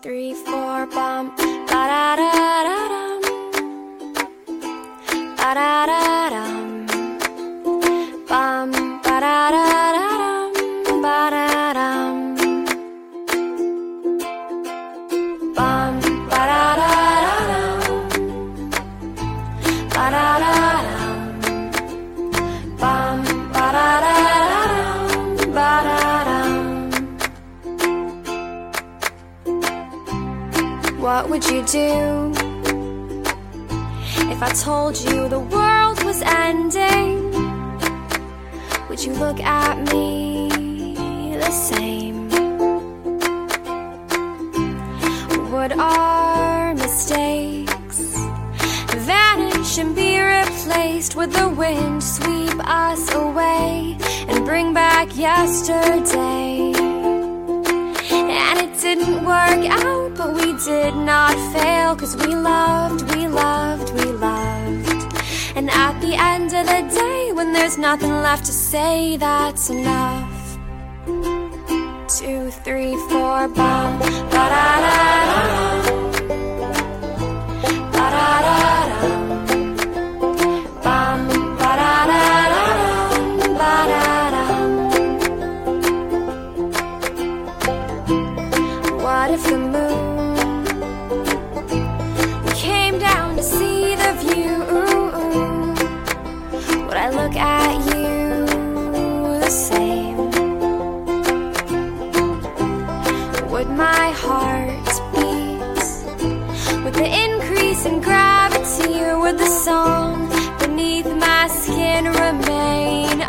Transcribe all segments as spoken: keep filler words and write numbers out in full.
three, four, bum, ba-da-da-da-dum, ba-da-da-dum, bum, ba-da-da-da-dum, ba-da-dum, bum, ba-da-da-da-dum, ba-da-da-dum, bum, ba-da-da-da-dum, ba-da-dum. What would you do if I told you the world was ending? Would you look at me the same? Would our mistakes vanish and be replaced? Would the wind sweep us away and bring back yesterday? And it didn't work out, but we did not fail, 'cause we loved, we loved, we loved. And at the end of the day, when there's nothing left to say, that's enough. Two, three, four, bum, ba-da-da-da-dum, ba-da-da-dum, bum, ba-da-da-da-dum, ba-da-dum. What if the moon came down to see the view? Would I look at you the same? Would my heart beat with the increase in gravity, or would the song beneath my skin remain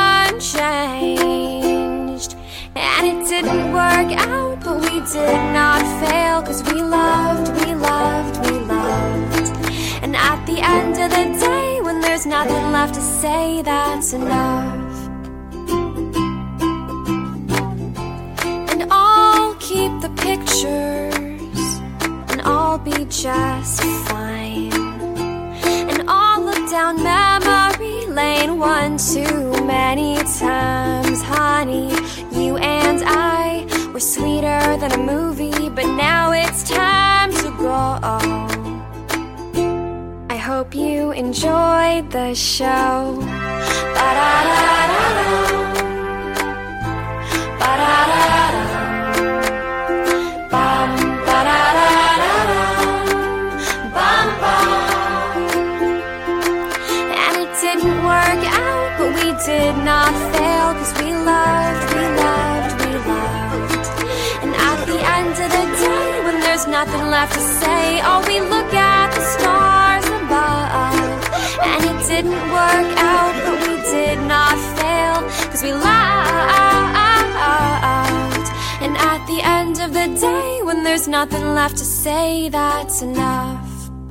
unchanged? And it didn't work out, but we did not fail, 'cause we loved, we loved, we loved. And at the end of the day, when there's nothing left to say, that's enough. And I'll keep the pictures, and I'll be just fine. And I'll look down memory lane one too many times, honey. You and I were sweeter than a movie, but now it's time to go. I hope you enjoyed the show. Ba-da-da-da-dum, ba-da-da-dum, bum, ba-da-da-da-dum, bum, bum. And it didn't work out, but we did not fail, 'cause we loved, we loved, we loved. And at the end of the day, when there's nothing left to say, oh, we look at the stars above. And it didn't work out, but we did not fail, 'cause we loved. And at the end of the day, when there's nothing left to say, that's enough.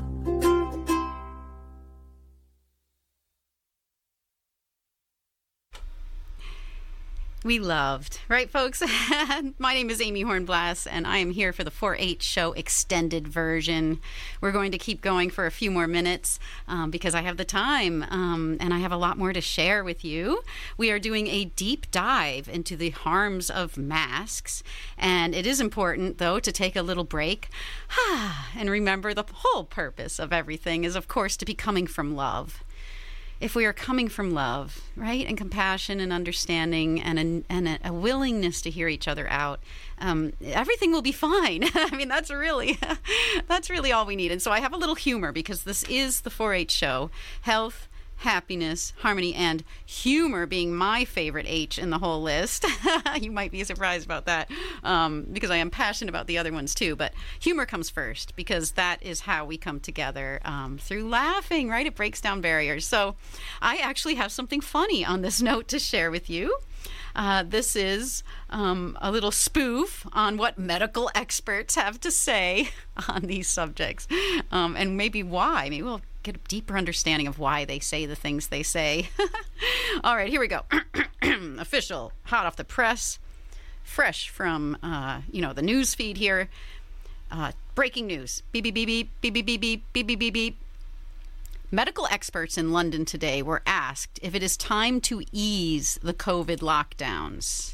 We loved, right, folks? My name is Amy Hornblass, and I am here for the four H show extended version. We're going to keep going for a few more minutes um, because I have the time, um, and I have a lot more to share with you. We are doing a deep dive into the harms of masks, and it is important, though, to take a little break and remember the whole purpose of everything is, of course, to be coming from love. If we are coming from love, right, and compassion and understanding and a, and a, a willingness to hear each other out, um, everything will be fine. I mean, that's really, that's really all we need. And so I have a little humor because this is the four H show. Health, happiness, harmony, and humor being my favorite H in the whole list. You might be surprised about that um, because I am passionate about the other ones too. But humor comes first because that is how we come together um, through laughing, right? It breaks down barriers. So I actually have something funny on this note to share with you. Uh, this is um, a little spoof on what medical experts have to say on these subjects um, and maybe why. Maybe we'll get a deeper understanding of why they say the things they say. All right, here we go. Official, hot off the press, fresh from, uh, you know, the news feed here. Uh, breaking news. Beep, beep, beep, beep, beep, beep, beep, beep, beep, beep, beep, beep. Medical experts in London today were asked if it is time to ease the COVID lockdowns.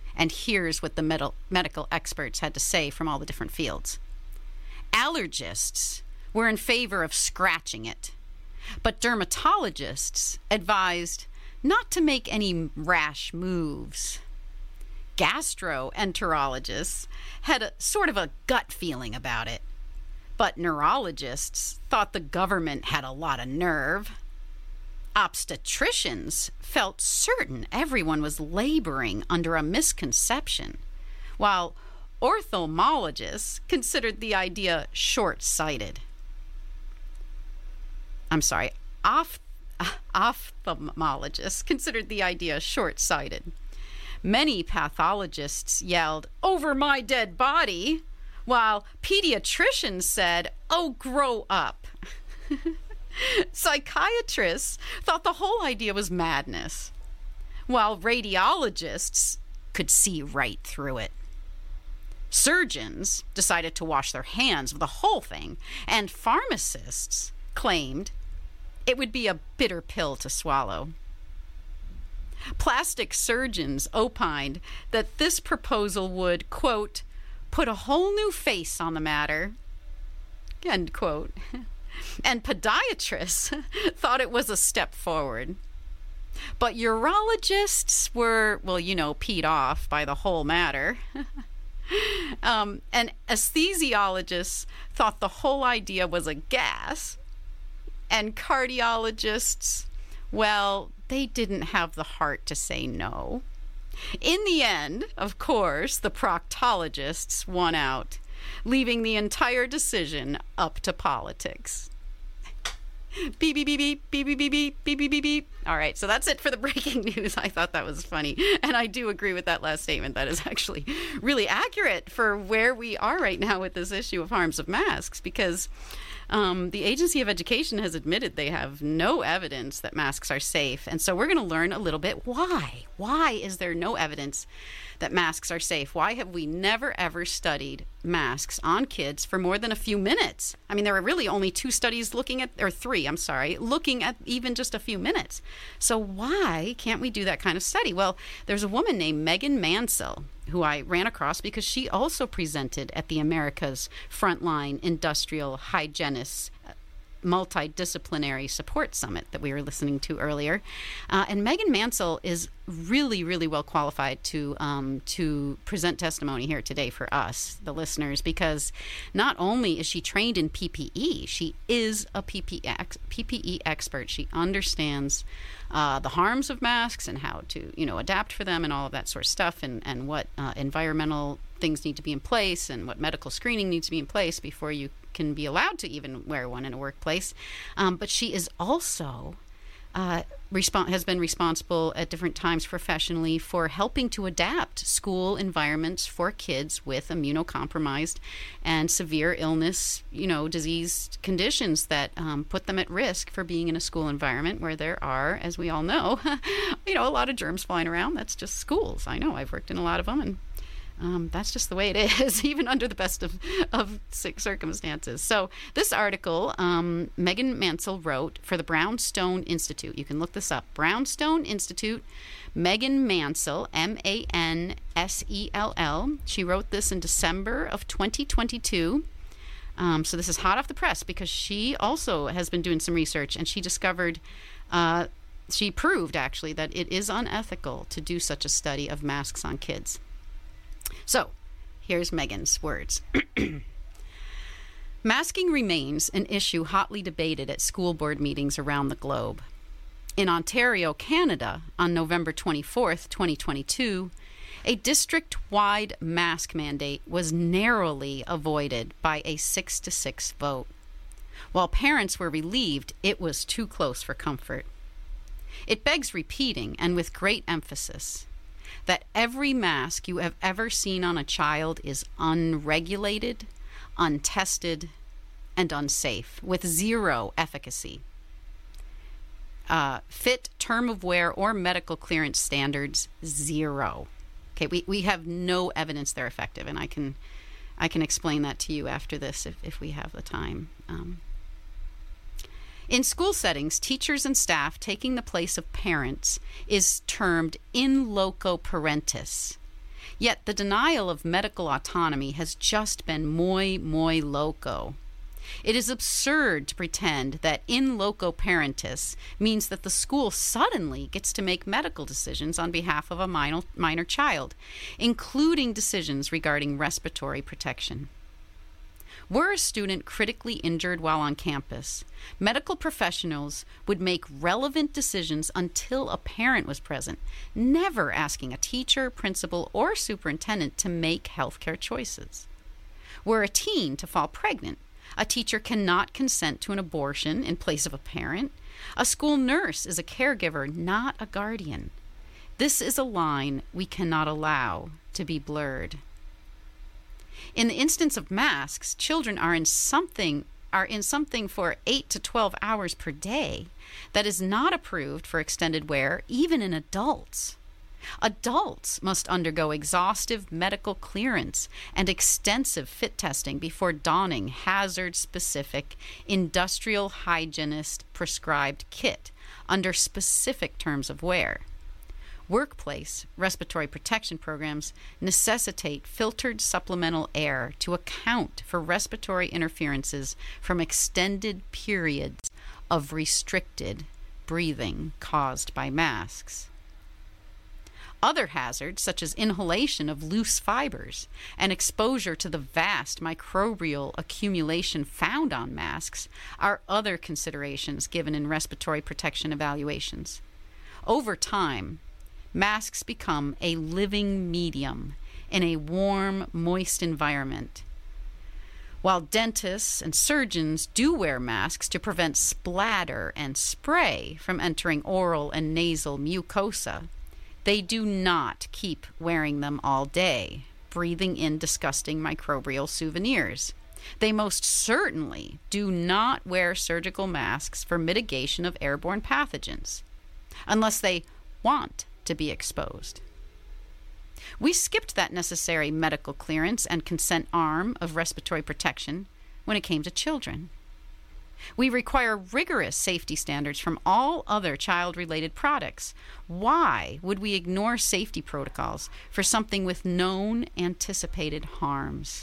And here's what the med- medical experts had to say from all the different fields. Allergists were in favor of scratching it, but dermatologists advised not to make any rash moves. Gastroenterologists had a sort of a gut feeling about it, but neurologists thought the government had a lot of nerve. Obstetricians felt certain everyone was laboring under a misconception, while ophthalmologists considered the idea short-sighted. I'm sorry, oph- ophthalmologists considered the idea short-sighted. Many pathologists yelled, "Over my dead body," while pediatricians said, "Oh, grow up." Psychiatrists thought the whole idea was madness, while radiologists could see right through it. Surgeons decided to wash their hands of the whole thing, and pharmacists claimed it would be a bitter pill to swallow. Plastic surgeons opined that this proposal would, quote, put a whole new face on the matter, end quote. And podiatrists thought it was a step forward. But urologists were, well, you know, peed off by the whole matter. um, and anesthesiologists thought the whole idea was a gas. And cardiologists, well, they didn't have the heart to say no. In the end, of course, the proctologists won out, leaving the entire decision up to politics. Beep, beep, beep, beep, beep, beep, beep, beep, beep, beep, beep, beep. All right, so that's it for the breaking news. I thought that was funny. And I do agree with that last statement. That is actually really accurate for where we are right now with this issue of harms of masks, because um, the Agency of Education has admitted they have no evidence that masks are safe. And so we're going to learn a little bit why. Why is there no evidence that masks are safe? Why have we never, ever studied masks on kids for more than a few minutes? I mean, there are really only two studies looking at, or three, I'm sorry, looking at even just a few minutes. So why can't we do that kind of study? Well, there's a woman named Megan Mansell who I ran across because she also presented at the America's Frontline Industrial Hygienists Multidisciplinary Support Summit that we were listening to earlier. Uh, and Megan Mansell is really, really well qualified to um, to present testimony here today for us, the listeners, because not only is she trained in P P E, she is a P P E expert. She understands uh, the harms of masks and how to, you know, adapt for them and all of that sort of stuff, and, and what uh, environmental things need to be in place and what medical screening needs to be in place before you can be allowed to even wear one in a workplace. Um, but she is also uh, respon- has been responsible at different times professionally for helping to adapt school environments for kids with immunocompromised and severe illness, you know, disease conditions that um, put them at risk for being in a school environment where there are, as we all know, you know, a lot of germs flying around. That's just schools. I know. I've worked in a lot of them, and Um, that's just the way it is, even under the best of, of circumstances. So this article, um, Megan Mansell wrote for the Brownstone Institute. You can look this up. Brownstone Institute, Megan Mansell, M A N S E L L. She wrote this in December of twenty twenty-two. Um, so this is hot off the press because she also has been doing some research, and she discovered, uh, she proved actually that it is unethical to do such a study of masks on kids. So, here's Megan's words. Masking remains an issue hotly debated at school board meetings around the globe. In Ontario, Canada, on November twenty-fourth, twenty twenty-two, a district-wide mask mandate was narrowly avoided by a six to six vote. While parents were relieved, it was too close for comfort. It begs repeating, and with great emphasis, that every mask you have ever seen on a child is unregulated, untested, and unsafe, with zero efficacy. Uh, fit, term of wear, or medical clearance standards, zero. Okay, we, we have no evidence they're effective, and I can I can explain that to you after this if, if we have the time. Um, In school settings, teachers and staff taking the place of parents is termed in loco parentis. Yet the denial of medical autonomy has just been muy, muy loco. It is absurd to pretend that in loco parentis means that the school suddenly gets to make medical decisions on behalf of a minor, minor child, including decisions regarding respiratory protection. Were a student critically injured while on campus, medical professionals would make relevant decisions until a parent was present, never asking a teacher, principal, or superintendent to make healthcare choices. Were a teen to fall pregnant, a teacher cannot consent to an abortion in place of a parent. A school nurse is a caregiver, not a guardian. This is a line we cannot allow to be blurred. In the instance of masks, children are in something are in something for eight to twelve hours per day that is not approved for extended wear, even in adults. Adults must undergo exhaustive medical clearance and extensive fit testing before donning hazard-specific industrial hygienist prescribed kit under specific terms of wear. Workplace respiratory protection programs necessitate filtered supplemental air to account for respiratory interferences from extended periods of restricted breathing caused by masks. Other hazards, such as inhalation of loose fibers and exposure to the vast microbial accumulation found on masks, are other considerations given in respiratory protection evaluations. Over time, masks become a living medium in a warm, moist environment. While dentists and surgeons do wear masks to prevent splatter and spray from entering oral and nasal mucosa, they do not keep wearing them all day, breathing in disgusting microbial souvenirs. They most certainly do not wear surgical masks for mitigation of airborne pathogens, unless they want to be exposed. We skipped that necessary medical clearance and consent arm of respiratory protection when it came to children. We require rigorous safety standards from all other child-related products. Why would we ignore safety protocols for something with known anticipated harms?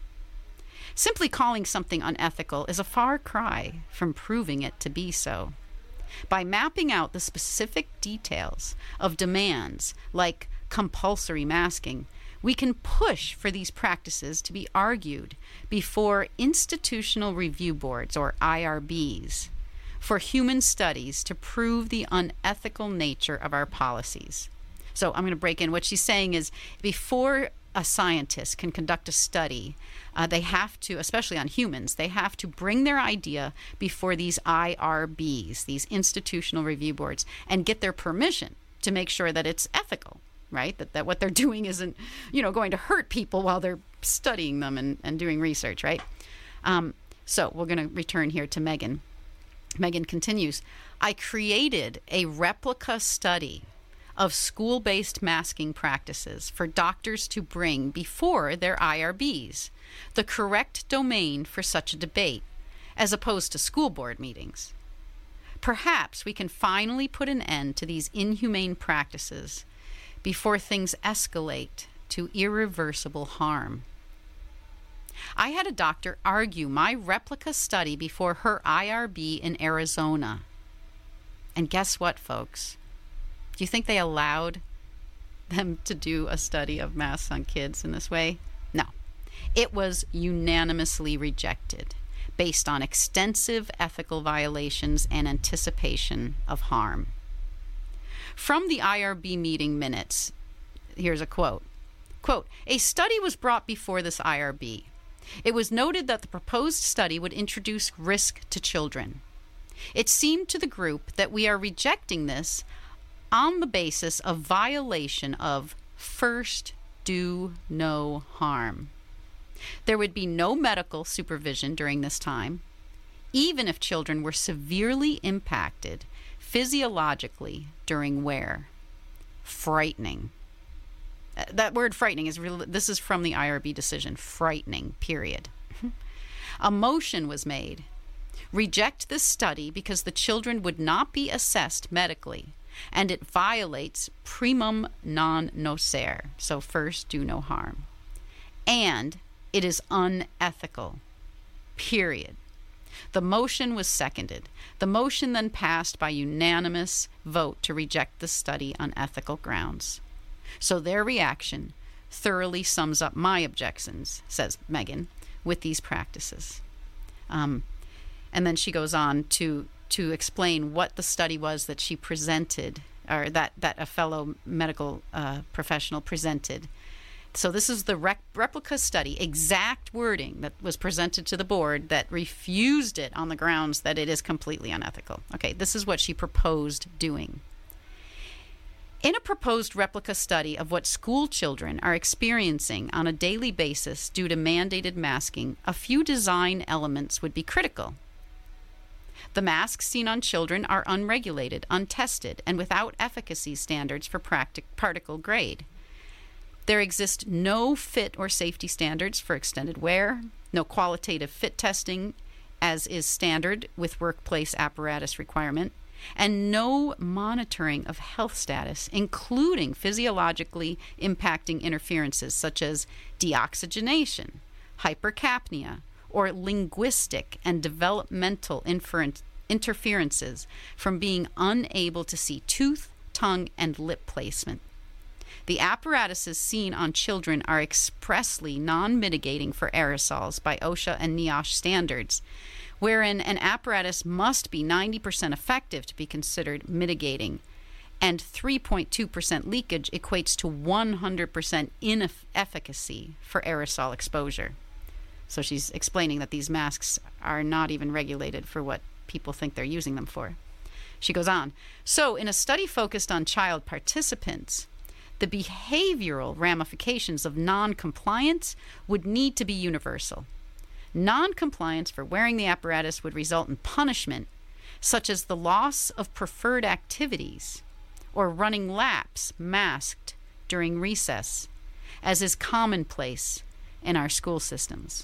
Simply calling something unethical is a far cry from proving it to be so. By mapping out the specific details of demands like compulsory masking, we can push for these practices to be argued before institutional review boards, or I R Bs, for human studies to prove the unethical nature of our policies. So I'm going to break in. What she's saying is, before a scientist can conduct a study, uh, they have to, especially on humans, they have to bring their idea before these I R Bs, these institutional review boards, and get their permission to make sure that it's ethical. Right? That, that what they're doing isn't, you know, going to hurt people while they're studying them and, and doing research, right? Um, so we're going to return here to Megan. Megan continues, I created a replica study of school-based masking practices for doctors to bring before their I R Bs, the correct domain for such a debate, as opposed to school board meetings. Perhaps we can finally put an end to these inhumane practices before things escalate to irreversible harm. I had a doctor argue my replica study before her I R B in Arizona. And guess what, folks? Do you think they allowed them to do a study of masks on kids in this way? No. It was unanimously rejected based on extensive ethical violations and anticipation of harm. From the I R B meeting minutes, here's a quote. Quote, a study was brought before this I R B. It was noted that the proposed study would introduce risk to children. It seemed to the group that we are rejecting this on the basis of violation of first do no harm. There would be no medical supervision during this time, even if children were severely impacted physiologically during wear. Frightening. That word frightening is real. This is from the I R B decision. Frightening, period. A motion was made. Reject this study because the children would not be assessed medically and it violates primum non nocere, so first do no harm. And it is unethical, period. The motion was seconded. The motion then passed by unanimous vote to reject the study on ethical grounds. So their reaction thoroughly sums up my objections, says Megan, with these practices. Um, and then she goes on to to explain what the study was that she presented, or that, that a fellow medical uh, professional presented. So this is the rec- replica study, exact wording that was presented to the board that refused it on the grounds that it is completely unethical. Okay, this is what she proposed doing. In a proposed replica study of what school children are experiencing on a daily basis due to mandated masking, a few design elements would be critical. The masks seen on children are unregulated, untested, and without efficacy standards for practic- particle grade. There exist no fit or safety standards for extended wear, no qualitative fit testing, as is standard with workplace apparatus requirement, and no monitoring of health status, including physiologically impacting interferences such as deoxygenation, hypercapnia, or linguistic and developmental inference, interferences from being unable to see tooth, tongue, and lip placement. The apparatuses seen on children are expressly non-mitigating for aerosols by OSHA and NIOSH standards, wherein an apparatus must be ninety percent effective to be considered mitigating, and three point two percent leakage equates to one hundred percent inefficacy for aerosol exposure. So she's explaining that these masks are not even regulated for what people think they're using them for. She goes on, so in a study focused on child participants, the behavioral ramifications of non-compliance would need to be universal. Non-compliance for wearing the apparatus would result in punishment, such as the loss of preferred activities or running laps masked during recess, as is commonplace in our school systems.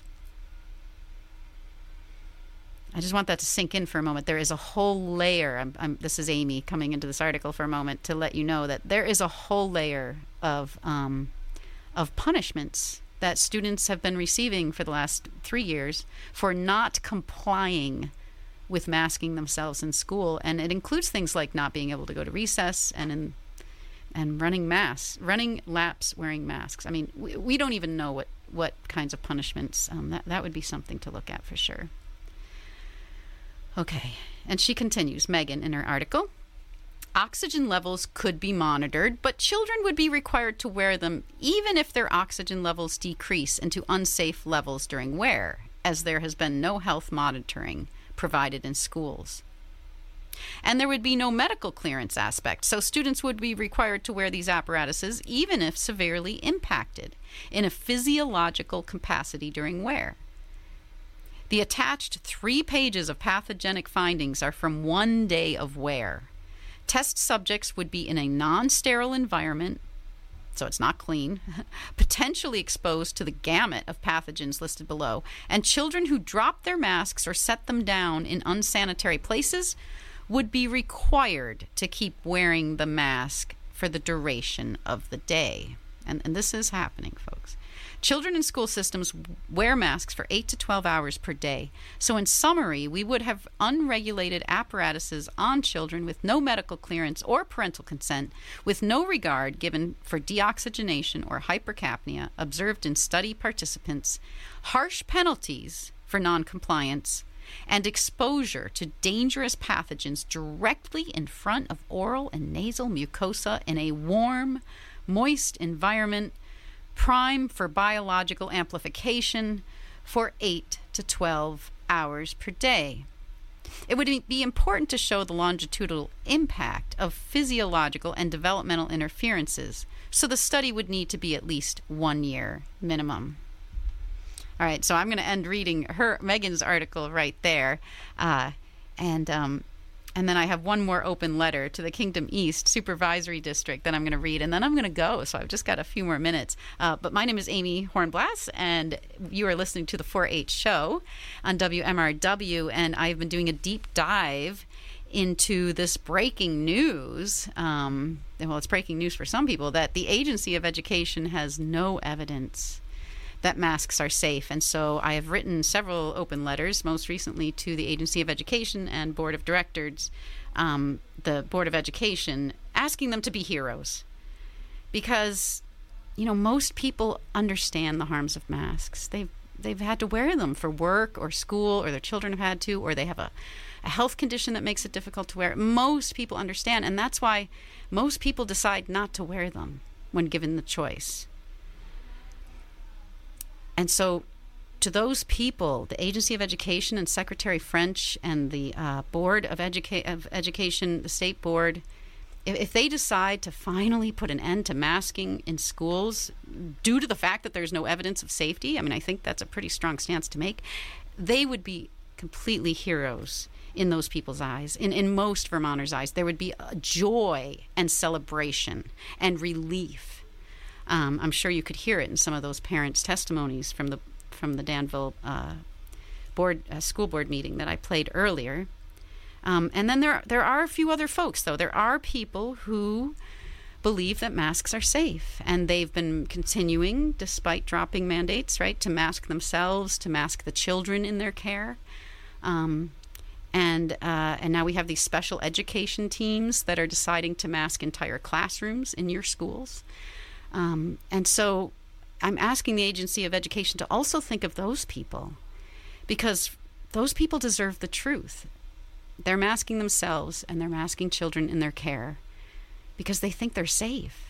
I just want that to sink in for a moment. There is a whole layer, I'm, I'm, this is Amy coming into this article for a moment to let you know that there is a whole layer of um, of punishments that students have been receiving for the last three years for not complying with masking themselves in school. And it includes things like not being able to go to recess and in, and running masks, running laps wearing masks. I mean, we, we don't even know what, what kinds of punishments. Um, that, that would be something to look at for sure. Okay, and she continues, Megan, in her article, oxygen levels could be monitored, but children would be required to wear them even if their oxygen levels decrease into unsafe levels during wear, as there has been no health monitoring provided in schools. And there would be no medical clearance aspect, so students would be required to wear these apparatuses even if severely impacted in a physiological capacity during wear. The attached three pages of pathogenic findings are from one day of wear. Test subjects would be in a non-sterile environment, so it's not clean, potentially exposed to the gamut of pathogens listed below, and children who dropped their masks or set them down in unsanitary places would be required to keep wearing the mask for the duration of the day. And, and this is happening, folks. Children in school systems wear masks for eight to twelve hours per day. So in summary, we would have unregulated apparatuses on children with no medical clearance or parental consent, with no regard given for deoxygenation or hypercapnia observed in study participants, harsh penalties for noncompliance, and exposure to dangerous pathogens directly in front of oral and nasal mucosa in a warm, moist environment, prime for biological amplification for eight to twelve hours per day. It would be important to show the longitudinal impact of physiological and developmental interferences, so the study would need to be at least one year minimum. All right, so I'm going to end reading her Megan's article right there, uh, and um, and then I have one more open letter to the Kingdom East Supervisory District that I'm going to read, and then I'm going to go. So I've just got a few more minutes. Uh, but my name is Amy Hornblass, and you are listening to the four H Show on W M R W, and I've been doing a deep dive into this breaking news. Um, well, it's breaking news for some people that the Agency of Education has no evidence that masks are safe. And so I have written several open letters, most recently to the Agency of Education and Board of Directors, um, the Board of Education, asking them to be heroes. Because, you know, most people understand the harms of masks. They've, they've had to wear them for work or school, or their children have had to, or they have a, a health condition that makes it difficult to wear. Most people understand, and that's why most people decide not to wear them when given the choice. And so to those people, the Agency of Education and Secretary French and the uh, Board of, Educa- of Education, the State Board, if, if they decide to finally put an end to masking in schools due to the fact that there's no evidence of safety, I mean, I think that's a pretty strong stance to make, they would be completely heroes in those people's eyes, in, in most Vermonters' eyes. There would be a joy and celebration and relief. Um, I'm sure you could hear it in some of those parents' testimonies from the from the Danville uh, board uh, school board meeting that I played earlier. Um, and then there there are a few other folks, though. There are people who believe that masks are safe, and they've been continuing, despite dropping mandates, right, to mask themselves, to mask the children in their care. Um, and uh, and now we have these special education teams that are deciding to mask entire classrooms in your schools. Um, and so I'm asking the Agency of Education to also think of those people, because those people deserve the truth. They're masking themselves and they're masking children in their care because they think they're safe.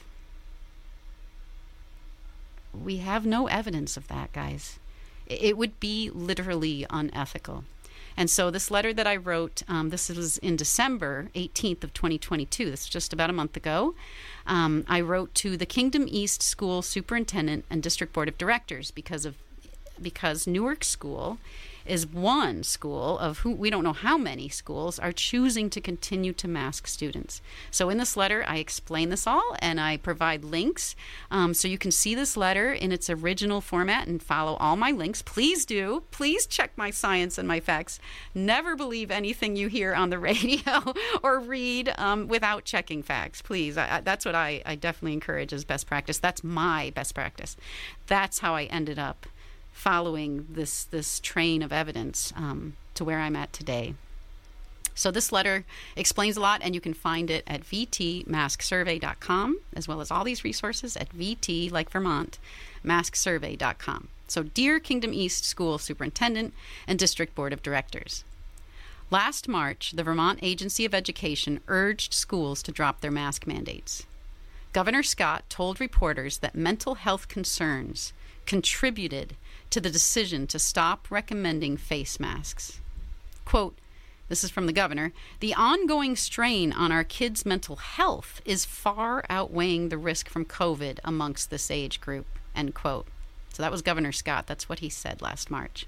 We have no evidence of that, guys. It would be literally unethical. And so this letter that I wrote, um, this was in December eighteenth of twenty twenty-two. This is just about a month ago. Um, I wrote to the Kingdom East School Superintendent and District Board of Directors because of because Newark School is one school of who we don't know how many schools are choosing to continue to mask students. So in this letter, I explain this all and I provide links. Um, so you can see this letter in its original format and follow all my links. Please do. Please check my science and my facts. Never believe anything you hear on the radio or read um, without checking facts. Please. I, I, that's what I, I definitely encourage as best practice. That's my best practice. That's how I ended up following this this train of evidence um, to where I'm at today. So this letter explains a lot, and you can find it at v t mask survey dot com, as well as all these resources at V T, like Vermont, mask survey dot com. So dear Kingdom East School Superintendent and District Board of Directors, last March, the Vermont Agency of Education urged schools to drop their mask mandates. Governor Scott told reporters that mental health concerns contributed to the decision to stop recommending face masks. Quote, this is from the governor, the ongoing strain on our kids' mental health is far outweighing the risk from COVID amongst this age group, end quote. So that was Governor Scott. That's what he said last March.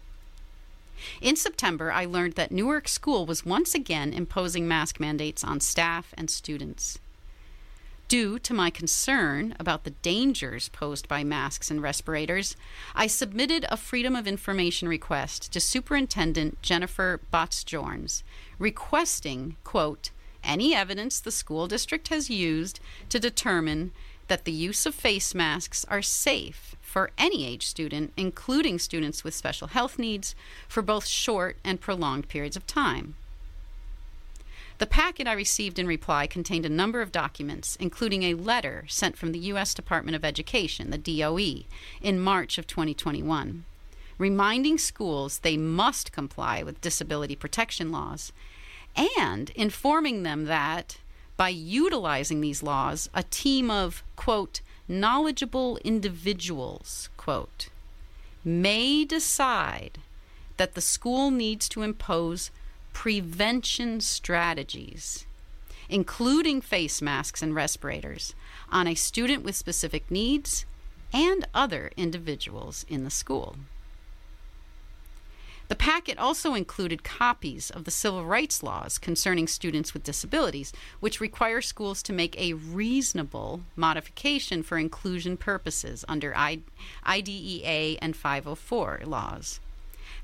In September, I learned that Newark School was once again imposing mask mandates on staff and students. Due to my concern about the dangers posed by masks and respirators, I submitted a Freedom of Information request to Superintendent Jennifer Botts-Jorns, requesting, quote, any evidence the school district has used to determine that the use of face masks are safe for any age student, including students with special health needs, for both short and prolonged periods of time. The packet I received in reply contained a number of documents, including a letter sent from the U S Department of Education, the D O E, in March of twenty twenty-one, reminding schools they must comply with disability protection laws, and informing them that, by utilizing these laws, a team of, quote, knowledgeable individuals, quote, may decide that the school needs to impose prevention strategies, including face masks and respirators, on a student with specific needs and other individuals in the school. The packet also included copies of the civil rights laws concerning students with disabilities, which require schools to make a reasonable modification for inclusion purposes under I D E A and five oh four laws.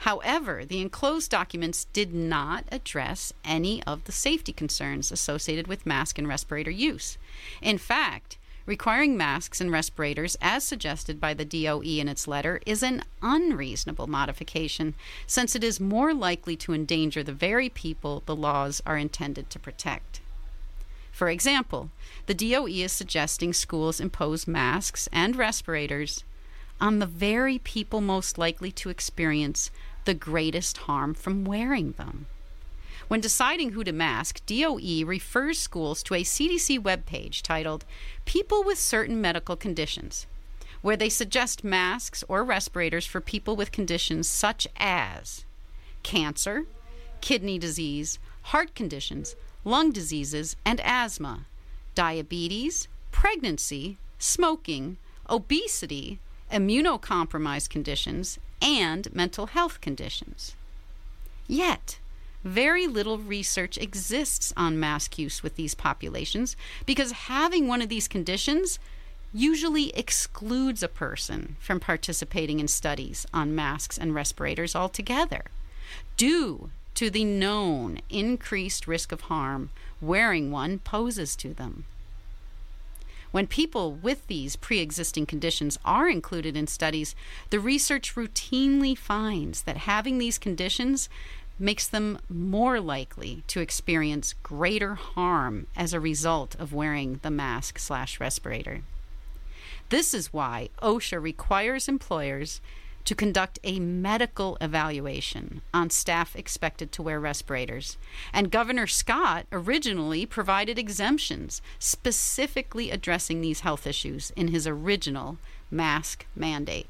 However, the enclosed documents did not address any of the safety concerns associated with mask and respirator use. In fact, requiring masks and respirators, as suggested by the D O E in its letter, is an unreasonable modification, since it is more likely to endanger the very people the laws are intended to protect. For example, the D O E is suggesting schools impose masks and respirators on the very people most likely to experience the greatest harm from wearing them. When deciding who to mask, D O E refers schools to a C D C webpage titled People with Certain Medical Conditions, where they suggest masks or respirators for people with conditions such as cancer, kidney disease, heart conditions, lung diseases, and asthma, diabetes, pregnancy, smoking, obesity, immunocompromised conditions, and mental health conditions. Yet, very little research exists on mask use with these populations because having one of these conditions usually excludes a person from participating in studies on masks and respirators altogether, due to the known increased risk of harm wearing one poses to them. When people with these pre-existing conditions are included in studies, the research routinely finds that having these conditions makes them more likely to experience greater harm as a result of wearing the mask slash respirator. This is why OSHA requires employers to conduct a medical evaluation on staff expected to wear respirators. And Governor Scott originally provided exemptions specifically addressing these health issues in his original mask mandate.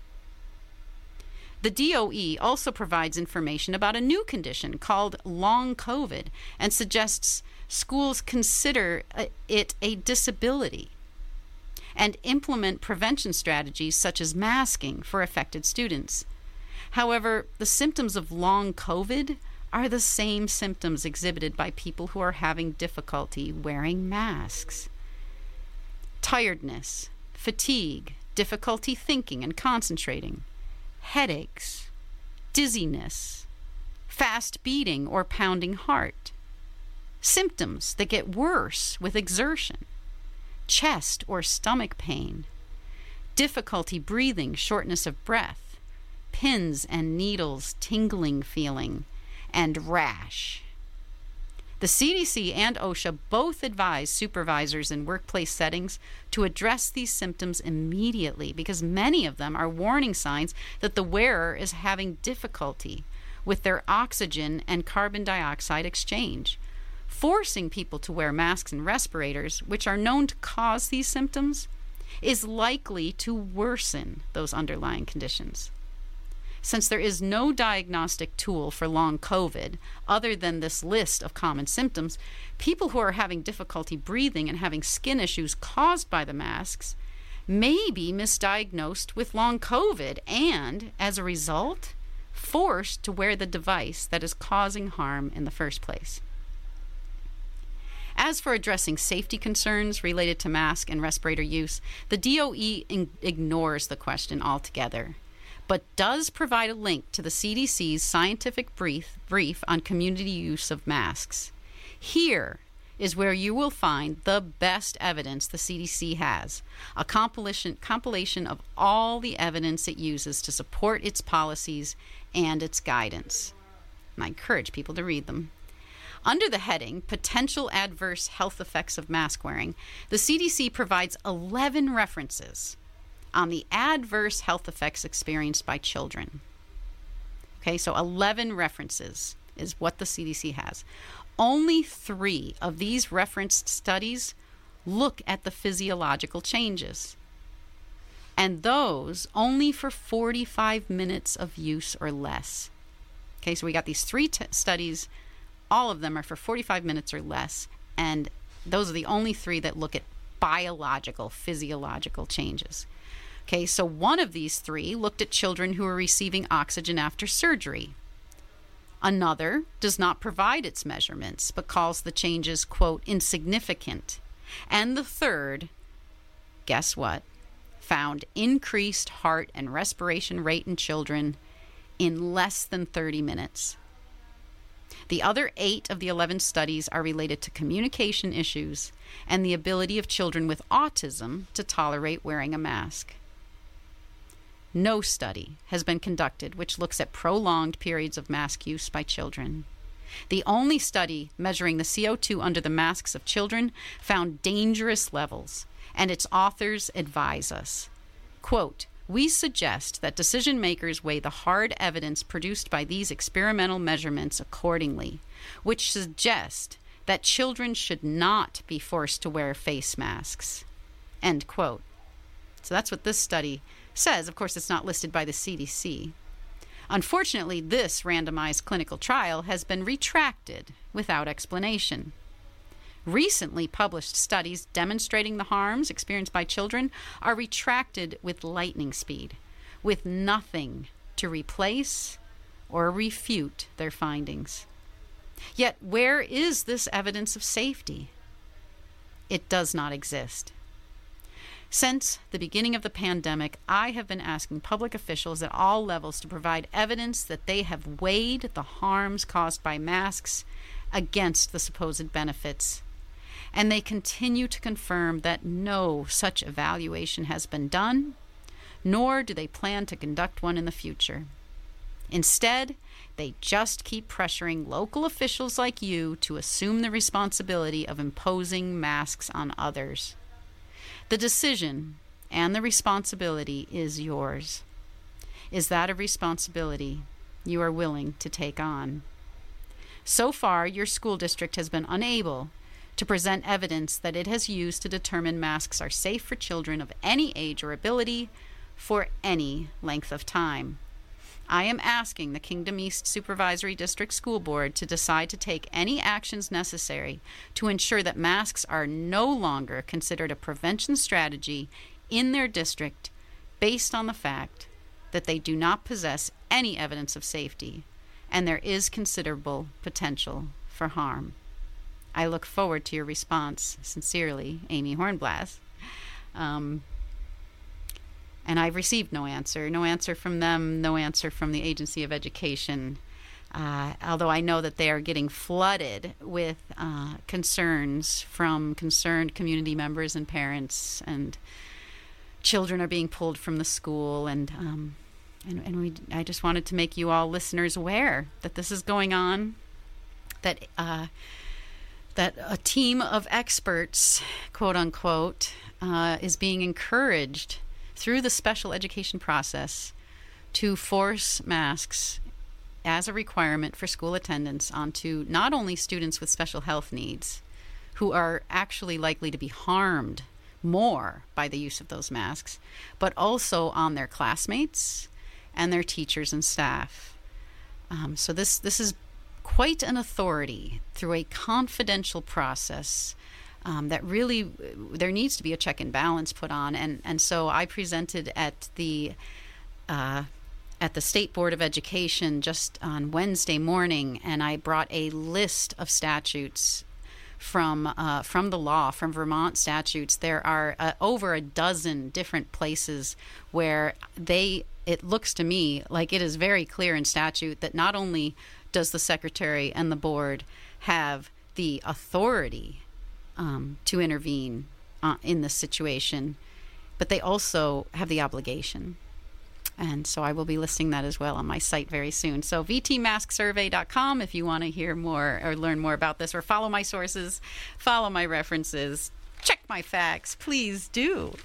The D O E also provides information about a new condition called long COVID and suggests schools consider it a disability and implement prevention strategies such as masking for affected students. However, the symptoms of long COVID are the same symptoms exhibited by people who are having difficulty wearing masks. Tiredness, fatigue, difficulty thinking and concentrating, headaches, dizziness, fast beating or pounding heart, symptoms that get worse with exertion, chest or stomach pain, difficulty breathing, shortness of breath, pins and needles, tingling feeling, and rash. The C D C and OSHA both advise supervisors in workplace settings to address these symptoms immediately because many of them are warning signs that the wearer is having difficulty with their oxygen and carbon dioxide exchange. Forcing people to wear masks and respirators, which are known to cause these symptoms, is likely to worsen those underlying conditions. Since there is no diagnostic tool for long COVID other than this list of common symptoms, people who are having difficulty breathing and having skin issues caused by the masks may be misdiagnosed with long COVID and, as a result, forced to wear the device that is causing harm in the first place. As for addressing safety concerns related to mask and respirator use, the D O E in- ignores the question altogether, but does provide a link to the C D C's scientific brief, brief on community use of masks. Here is where you will find the best evidence the C D C has, a compilation, compilation of all the evidence it uses to support its policies and its guidance. And I encourage people to read them. Under the heading, Potential Adverse Health Effects of Mask Wearing, the C D C provides eleven references on the adverse health effects experienced by children. Okay, so eleven references is what the C D C has. Only three of these referenced studies look at the physiological changes, and those only for forty-five minutes of use or less. Okay, so we got these three t- studies. All of them are for forty-five minutes or less, and those are the only three that look at biological, physiological changes. Okay, so one of these three looked at children who are receiving oxygen after surgery. Another does not provide its measurements, but calls the changes, quote, insignificant. And the third, guess what, found increased heart and respiration rate in children in less than thirty minutes. The other eight of the eleven studies are related to communication issues and the ability of children with autism to tolerate wearing a mask. No study has been conducted which looks at prolonged periods of mask use by children. The only study measuring the C O two under the masks of children found dangerous levels, and its authors advise us, quote, "We suggest that decision makers weigh the hard evidence produced by these experimental measurements accordingly, which suggest that children should not be forced to wear face masks." End quote. So that's what this study says. Of course, it's not listed by the C D C. Unfortunately, this randomized clinical trial has been retracted without explanation. Recently published studies demonstrating the harms experienced by children are retracted with lightning speed, with nothing to replace or refute their findings. Yet, where is this evidence of safety? It does not exist. Since the beginning of the pandemic, I have been asking public officials at all levels to provide evidence that they have weighed the harms caused by masks against the supposed benefits. And they continue to confirm that no such evaluation has been done, nor do they plan to conduct one in the future. Instead, they just keep pressuring local officials like you to assume the responsibility of imposing masks on others. The decision and the responsibility is yours. Is that a responsibility you are willing to take on? So far, your school district has been unable to present evidence that it has used to determine masks are safe for children of any age or ability for any length of time. I am asking the Kingdom East Supervisory District School Board to decide to take any actions necessary to ensure that masks are no longer considered a prevention strategy in their district based on the fact that they do not possess any evidence of safety and there is considerable potential for harm. I look forward to your response. Sincerely, Amy Hornblass. Um, and I've received no answer. No answer from them, no answer from the Agency of Education. Uh, although I know that they are getting flooded with uh, concerns from concerned community members and parents, and children are being pulled from the school. And um, and, and we, I just wanted to make you all listeners aware that this is going on, that uh, that a team of experts, quote unquote, uh, is being encouraged through the special education process to force masks as a requirement for school attendance onto not only students with special health needs, who are actually likely to be harmed more by the use of those masks, but also on their classmates and their teachers and staff. Um, so this this is quite an authority through a confidential process um, that really, there needs to be a check and balance put on. And, and so I presented at the uh, at the State Board of Education just on Wednesday morning, and I brought a list of statutes from uh, from the law, from Vermont statutes. There are uh, over a dozen different places where they, it looks to me like it is very clear in statute that not only does the secretary and the board have the authority um, to intervene uh, in this situation, but they also have the obligation. And so I will be listing that as well on my site very soon. So v t mask survey dot com if you want to hear more or learn more about this, or follow my sources, follow my references, check my facts. Please do.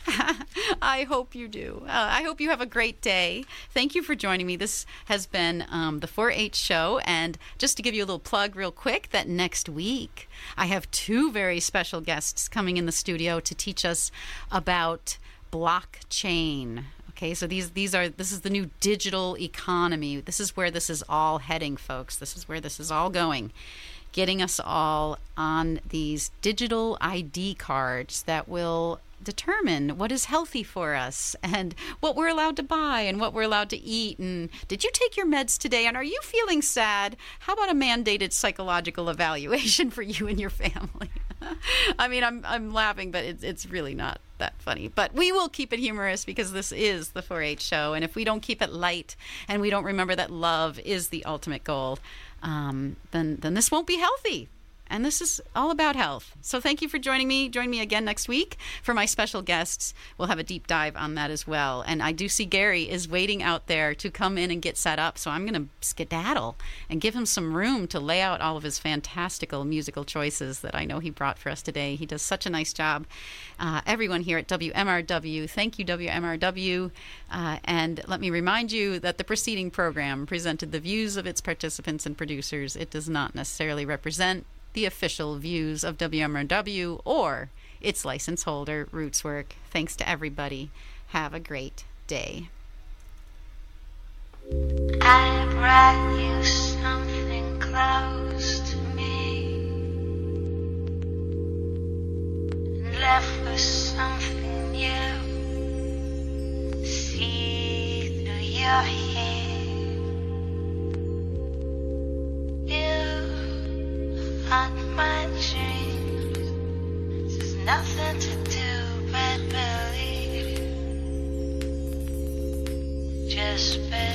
I hope you do. Uh, I hope you have a great day. Thank you for joining me. This has been um, the four H show. And just to give you a little plug real quick, that next week I have two very special guests coming in the studio to teach us about blockchain. Okay, so these these are this is the new digital economy. This is where this is all heading, folks. This is where this is all going. Getting us all on these digital I D cards that will determine what is healthy for us and what we're allowed to buy and what we're allowed to eat. And did you take your meds today? And are you feeling sad? How about a mandated psychological evaluation for you and your family? I mean, I'm I'm laughing, but it's it's really not that funny. But we will keep it humorous because this is the four H show, and if we don't keep it light and we don't remember that love is the ultimate goal, um, then then this won't be healthy. And this is all about health. So thank you for joining me. Join me again next week for my special guests. We'll have a deep dive on that as well. And I do see Gary is waiting out there to come in and get set up. So I'm going to skedaddle and give him some room to lay out all of his fantastical musical choices that I know he brought for us today. He does such a nice job. Uh, everyone here at W M R W, thank you, W M R W. Uh, and let me remind you that the preceding program presented the views of its participants and producers. It does not necessarily represent the official views of W M R W or its license holder, Rootswork. Thanks to everybody. Have a great day. I brought you something close to me and left with something new. See through your hair. On my dreams, there's nothing to do but believe. Just believe.